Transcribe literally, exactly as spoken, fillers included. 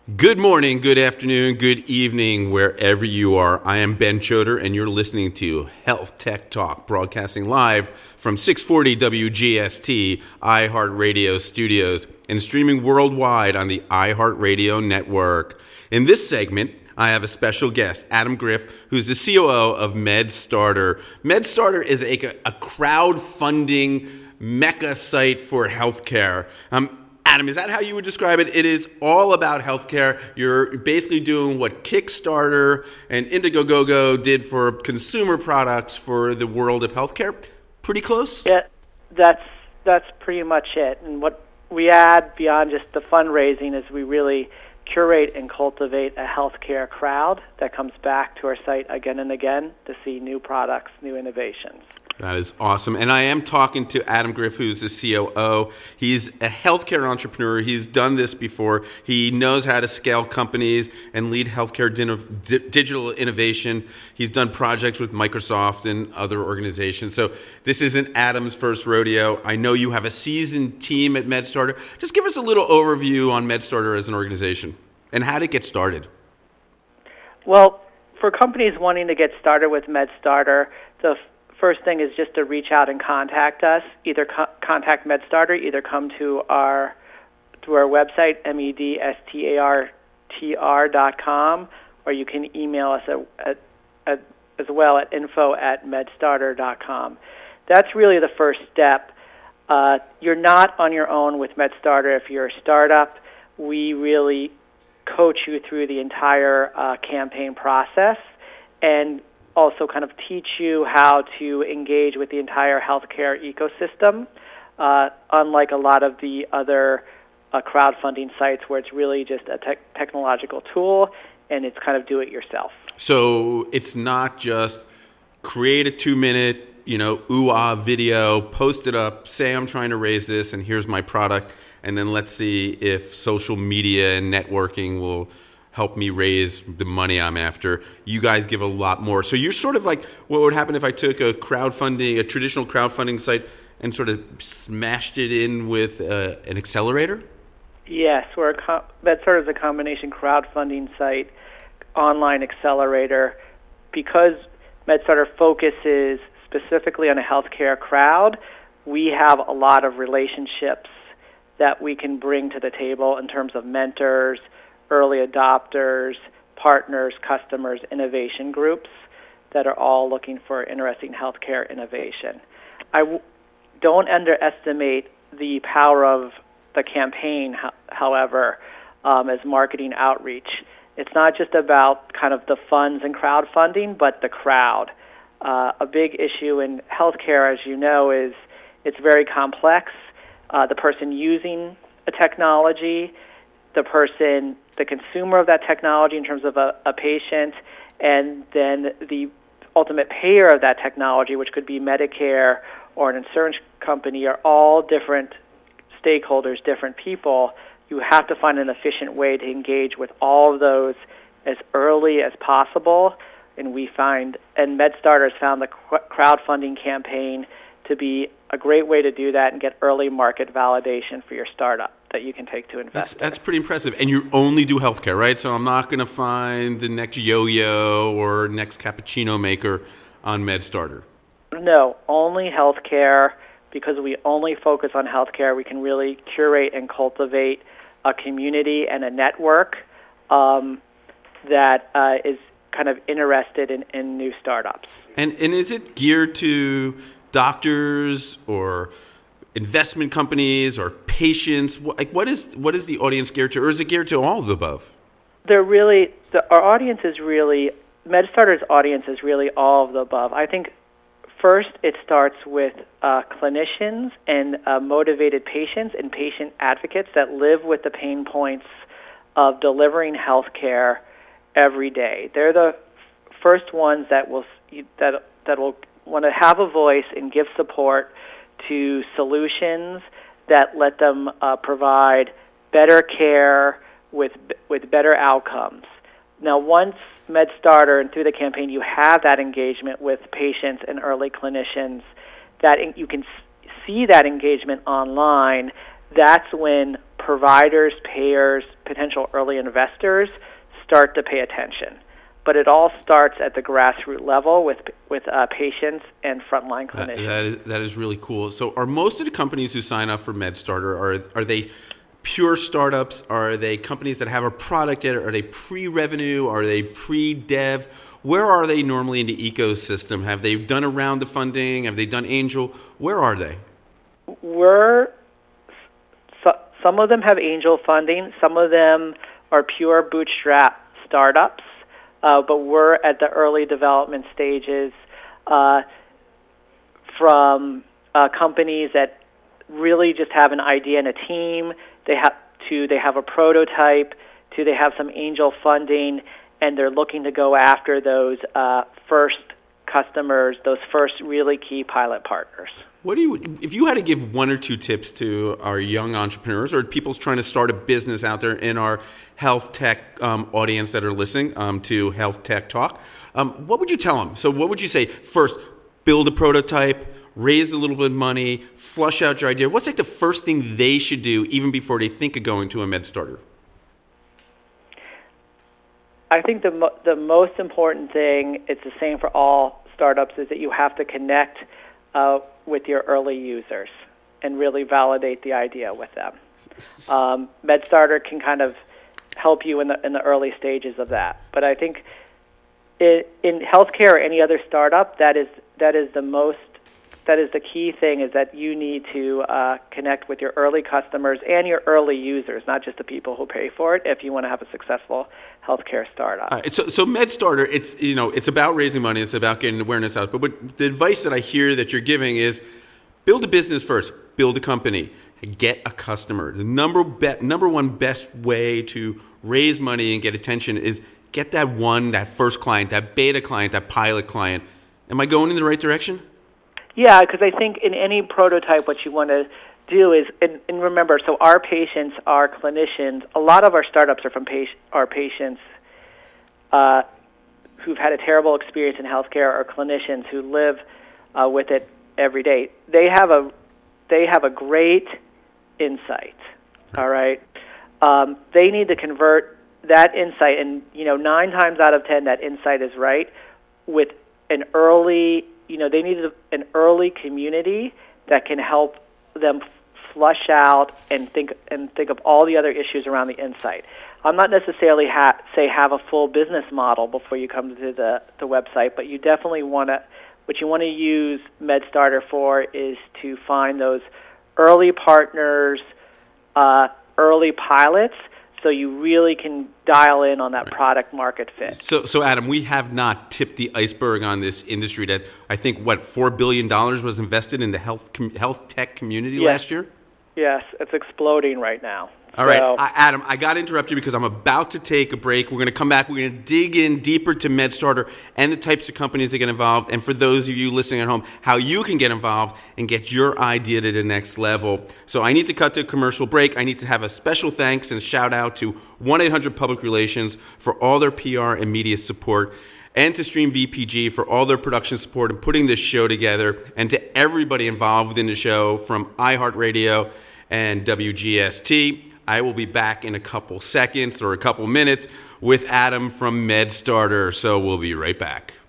Good morning, good afternoon, good evening, wherever you are. I am Ben Choder, and you're listening to Health Tech Talk, broadcasting live from six forty W G S T iHeartRadio studios and streaming worldwide on the iHeartRadio network. In this segment, I have a special guest, Adam Griff, who's the C O O of MedStarter. MedStarter is a, a crowdfunding mecca site for healthcare. Um, Adam, is that how you would describe it? It is all about healthcare. You're basically doing what Kickstarter and Indiegogo did for consumer products for the world of healthcare. Pretty close? Yeah, that's that's pretty much it. And what we add beyond just the fundraising is we really curate and cultivate a healthcare crowd that comes back to our site again and again to see new products, new innovations. That is awesome. And I am talking to Adam Griff, who's the C O O. He's a healthcare entrepreneur. He's done this before. He knows how to scale companies and lead healthcare digital innovation. He's done projects with Microsoft and other organizations. So this isn't Adam's first rodeo. I know you have a seasoned team at MedStarter. Just give us a little overview on MedStarter as an organization and how to get started. Well, for companies wanting to get started with MedStarter, the first thing is just to reach out and contact us. Either co- contact MedStarter, either come to our to our website, M E D S T A R T R dot com, or you can email us at, at, at, as well at info at medstarter dot com. That's really the first step. Uh, you're not on your own with MedStarter. If you're a startup, we really coach you through the entire uh, campaign process and also kind of teach you how to engage with the entire healthcare ecosystem, uh, unlike a lot of the other uh, crowdfunding sites where it's really just a te- technological tool and it's kind of do it yourself. So it's not just create a two-minute, you know, ooh-ah video, post it up, say I'm trying to raise this and here's my product, and then let's see if social media and networking will help me raise the money I'm after. You guys give a lot more. So you're sort of like what would happen if I took a crowdfunding, a traditional crowdfunding site and sort of smashed it in with uh, an accelerator? Yes, we're a com- MedStarter is a combination crowdfunding site, online accelerator. Because MedStarter focuses specifically on a healthcare crowd, we have a lot of relationships that we can bring to the table in terms of mentors, early adopters, partners, customers, innovation groups that are all looking for interesting healthcare innovation. I w- don't underestimate the power of the campaign, ho- however, um, as marketing outreach. It's not just about kind of the funds and crowdfunding, but the crowd. Uh, a big issue in healthcare, as you know, is it's very complex. Uh, the person using a technology, the person, the consumer of that technology in terms of a, a patient, and then the ultimate payer of that technology, which could be Medicare or an insurance company, are all different stakeholders, different people. You have to find an efficient way to engage with all of those as early as possible. And we find, and MedStarter has found the crowdfunding campaign to be a great way to do that and get early market validation for your startup that you can take to invest. That's, that's pretty impressive. And you only do healthcare, right? So I'm not going to find the next yo-yo or next cappuccino maker on MedStarter. No, only healthcare. Because we only focus on healthcare, we can really curate and cultivate a community and a network um, that uh, is kind of interested in, in new startups. And and is it geared to doctors or investment companies or patients? Like, what is what is the audience geared to, or is it geared to all of the above? They're really the, our audience is really MedStarter's audience is really all of the above. I think first it starts with uh, clinicians and uh, motivated patients and patient advocates that live with the pain points of delivering health care every day. They're the first ones that will that that will want to have a voice and give support to solutions that let them uh, provide better care with with better outcomes. Now, once MedStarter and through the campaign you have that engagement with patients and early clinicians, that you can see that engagement online, that's when providers, payers, potential early investors start to pay attention. But it all starts at the grassroots level with with uh, patients and frontline clinicians. That, that, is, that is really cool. So are most of the companies who sign up for MedStarter, are, are they pure startups? Are they companies that have a product yet? Are they pre-revenue? Are they pre-dev? Where are they normally in the ecosystem? Have they done a round of funding? Have they done angel? Where are they? We're, so, some of them have angel funding. Some of them are pure bootstrap startups. Uh, but we're at the early development stages uh, from uh, companies that really just have an idea and a team. They have to they have a prototype, to they have some angel funding, and they're looking to go after those uh, first customers, those first really key pilot partners. What do you, if you had to give one or two tips to our young entrepreneurs or people trying to start a business out there in our health tech um, audience that are listening um, to Health Tech Talk, um, what would you tell them? So what would you say? First, build a prototype, raise a little bit of money, flush out your idea. What's like the first thing they should do even before they think of going to a MedStarter? I think the mo- the most important thing, it's the same for all startups, is that you have to connect uh, with your early users and really validate the idea with them. Um, MedStarter can kind of help you in the in the early stages of that. But I think it, in healthcare or any other startup, that is that is the most that is the key thing, is that you need to uh, connect with your early customers and your early users, not just the people who pay for it, if you want to have a successful healthcare startup. Uh, so, so MedStarter, it's you know, it's about raising money, it's about getting awareness out. But what, the advice that I hear that you're giving is build a business first, build a company, get a customer. The number be, number one best way to raise money and get attention is get that one, that first client, that beta client, that pilot client. Am I going in the right direction? Yeah, because I think in any prototype, what you want to do is, and, and remember, so our patients are clinicians. A lot of our startups are from patient, our patients uh, who've had a terrible experience in healthcare, or clinicians who live uh, with it every day. They have a they have a great insight. All right, um, they need to convert that insight, and you know, nine times out of ten, that insight is right, with an early. You know, they need an early community that can help them flush out and think and think of all the other issues around the insight. I'm not necessarily ha- say have a full business model before you come to the, the website, but you definitely want to. What you want to use MedStarter for is to find those early partners, uh, early pilots, so you really can dial in on that right. product market fit. So, so Adam, we have not tipped the iceberg on this industry that I think, what, four billion dollars was invested in the health com- health tech community yes. last year? Yes, it's exploding right now. All right, so, I, Adam, I got to interrupt you because I'm about to take a break. We're going to come back. We're going to dig in deeper to MedStarter and the types of companies that get involved. And for those of you listening at home, how you can get involved and get your idea to the next level. So I need to cut to a commercial break. I need to have a special thanks and a shout out to one eight hundred Public Relations for all their P R and media support, and to Stream V P G for all their production support and putting this show together, and to everybody involved within the show from iHeartRadio and W G S T. I will be back in a couple seconds or a couple minutes with Adam from MedStarter, so we'll be right back.